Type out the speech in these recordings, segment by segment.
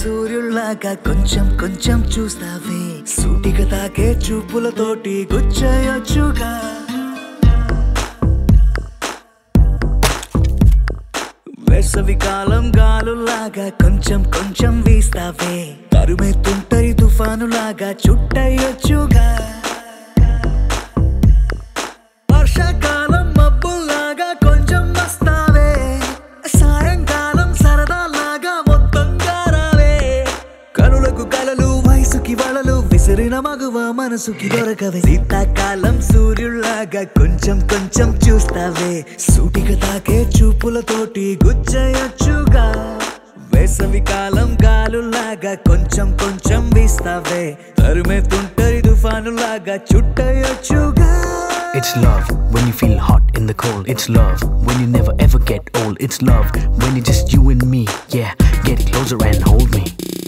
సూర్యుల్లాగా కొంచెం కొంచెం చూస్తావే సూటిగా తాకే చూపులతోటి గుచ్చేయొచ్చుగా వేసవి కాలం గాలులాగా కొంచెం కొంచెం వీస్తావే తరుమెత్తుంటరి తుఫానులాగా చుట్టయ్యొచ్చుగా వర్షాకాలం మబ్బుల్లాగా కొంచెం వస్తావే సాయంకాలం సరదాలాగా మొత్తంగా రావే కనులకు కలలు వయసుకి వలలు విసిరిన మగువ మనసుకి దొరకవే శీతాకాలం సూర్యుల్లాగా కొంచెం కొంచెం చూస్తావే సూటిగా తాకే చూపులతోటి గుచ్చేయొచ్చుగా వేసవి కాలం గాలులాగా కొంచెం కొంచెం వీస్తావే తరుమెత్తుంటరి తుఫానులాగా చుట్టయ్యొచ్చుగా It's love when you feel hot in the cold. It's love when you never ever get old. It's love when it's just you and me. Yeah, get closer and hold me.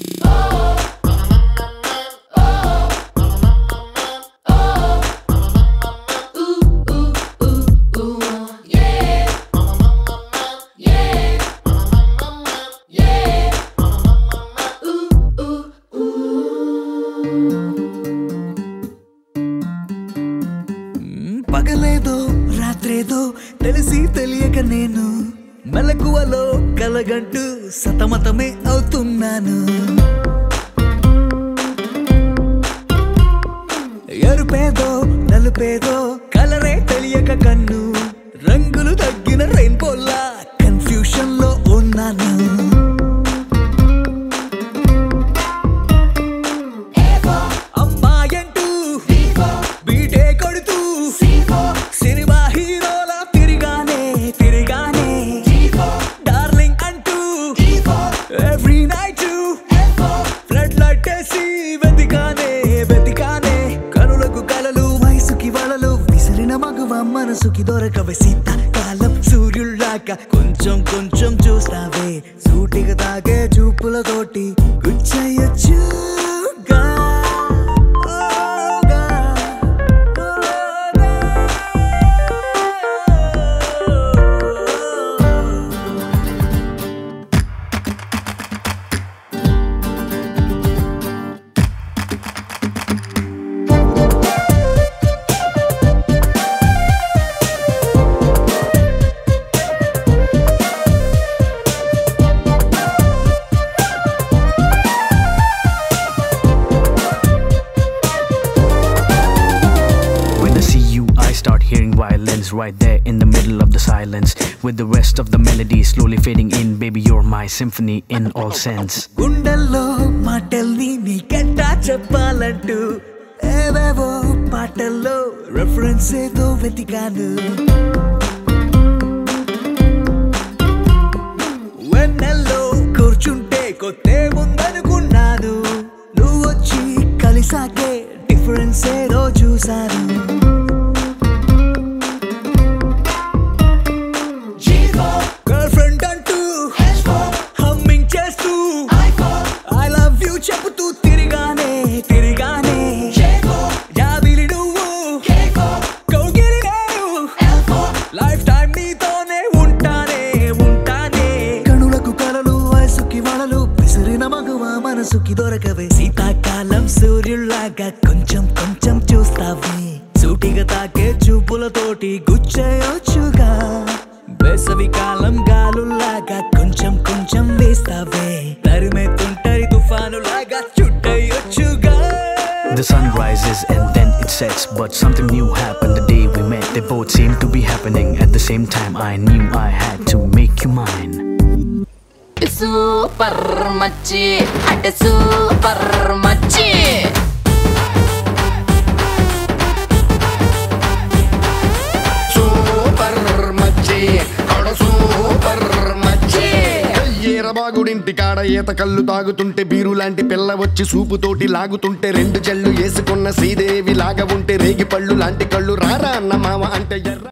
పగలేదో రాత్రేదో తెలిసి తెలియక నేను మెలకువలో కలగంటూ సతమతమే అవుతున్నాను ఎరుపేదో నలుపేదో కలరే తెలియక కన్ను రంగులు తగ్గిన రెయిన్బోలా confusion లో ఉన్నాను అమ్మాయంటూ బీటే కొడుతూ సినిమా హీరోలా తిరిగానే తిరిగానే డార్లింగ్ అంటూ ఎవ్రీ నైట్ ఫ్లడ్ లైట్ వేసి వెతికానే వెతికానే కనులకు కలలు వయసుకి వలలు విసిరిన మగువ మనసుకి దొరకవే శీతాకాలం సూర్యుల్లాగా కొంచెం కొంచెం చూస్తావే సూటిగా తాగే చూపులతోటి గుచ్చేయొచ్చుగా Start hearing violins right there in the middle of the silence with the rest of the melody slowly fading in. Baby, you're my symphony in all sense. గుండెల్లో మాటల్ని నీకెట్టా చెప్పాలంటూ ఏవేవో పాటల్లో రెఫరెన్స్ ఏదో వెతికాను వెన్నెల్లో కూర్చుంటే కొత్తే ముందనుకున్నాను నువ్వు వచ్చి కలిసాకే డిఫరెన్స్ ఏదో చూశాను చెబుతూ తిరిగానే తిరిగానే జాబిలి నువ్వు కౌగిలి నేను లైఫ్ టైం నీతోనే ఉంటానే ఉంటానే కనులకు కలలు వయసుకి వలలు విసిరిన మగువ మనసుకి దొరకవే శీతాకాలం సూర్యుల్లాగా కొంచెం కొంచెం చూస్తావే సూటిగా తాకే చూపులతోటి గుచ్చేయొచ్చుగా వేసవి కాలం గాలుల్లాగా కొంచెం కొంచెం వేస్తావే తరిమెత్తుంటరి తుఫానులాగా చుట్టయ్యొచ్చుగా The sun rises and then it sets, but something new happened the day we met. They both seemed to be happening at the same time. I knew I had to make you mine. Super machi, at super machi. బాగుడింటి కాడ ఈత కళ్ళు తాగుతుంటే beer లాంటి పిల్ల వచ్చి సూపుతోటి లాగుతుంటే రెండు జల్లు వేసుకున్న శ్రీదేవి లాగా ఉంటే రేగి పళ్ళు లాంటి కళ్ళు రారా అన్న మామ అంటే ఎర్ర